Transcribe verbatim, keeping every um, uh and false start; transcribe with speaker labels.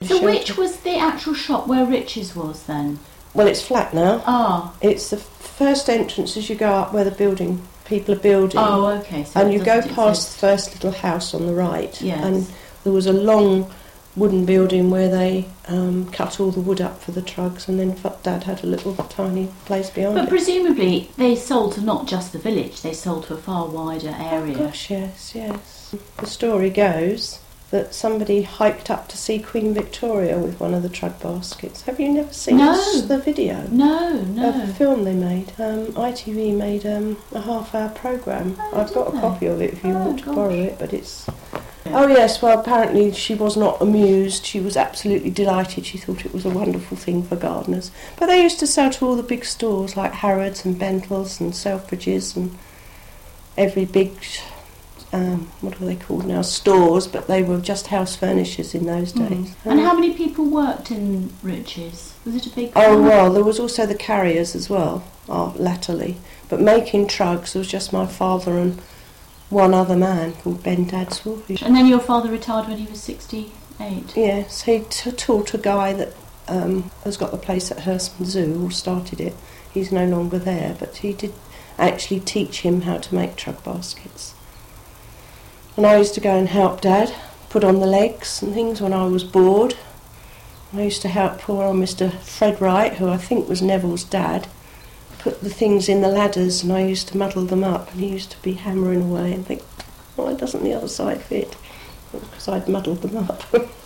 Speaker 1: So
Speaker 2: shelter.
Speaker 1: which was the actual shop where Rich's was then?
Speaker 2: Well, it's flat now.
Speaker 1: Ah.
Speaker 2: It's the first entrance as you go up where the building people are building.
Speaker 1: Oh, okay. So
Speaker 2: and
Speaker 1: it
Speaker 2: you go
Speaker 1: doesn't
Speaker 2: past
Speaker 1: exist.
Speaker 2: the first little house on the right.
Speaker 1: Yes.
Speaker 2: And there was a long wooden building where they um, cut all the wood up for the trugs, and then Dad had a little tiny place behind
Speaker 1: But
Speaker 2: it.
Speaker 1: presumably they sold to not just the village, they sold to a far wider area.
Speaker 2: Oh gosh, yes, yes. The story goes that somebody hiked up to see Queen Victoria with one of the trug baskets. Have you never seen
Speaker 1: No.
Speaker 2: this, the video?
Speaker 1: No, no.
Speaker 2: Of the film they made. Um, I T V made um, a half-hour programme.
Speaker 1: Oh,
Speaker 2: I've got
Speaker 1: did
Speaker 2: a
Speaker 1: they?
Speaker 2: copy of it if you
Speaker 1: Oh,
Speaker 2: want to
Speaker 1: gosh.
Speaker 2: borrow it, but it's... Oh yes, well apparently she was not amused. She was absolutely delighted. She thought it was a wonderful thing for gardeners. But they used to sell to all the big stores like Harrods and Bentles and Selfridges and every big... Um, what are they called now? Stores, but they were just house furnishers in those days.
Speaker 1: Mm.
Speaker 2: Um,
Speaker 1: And how many people worked in Rich's? Was it a big
Speaker 2: Oh
Speaker 1: farm?
Speaker 2: well, there was also the carriers as well, uh, latterly. But making trugs, there was just my father and one other man called Ben Dadswell.
Speaker 1: And then your father retired when he was sixty-eight?
Speaker 2: Yes, he t- taught a guy that um, has got the place at Hurstman Zoo, or started it. He's no longer there, but he did actually teach him how to make trug baskets. And I used to go and help Dad put on the legs and things when I was bored. I used to help poor old Mister Fred Wright, who I think was Neville's dad, put the things in the ladders, and I used to muddle them up, and he used to be hammering away and think, why doesn't the other side fit? Because I'd muddled them up.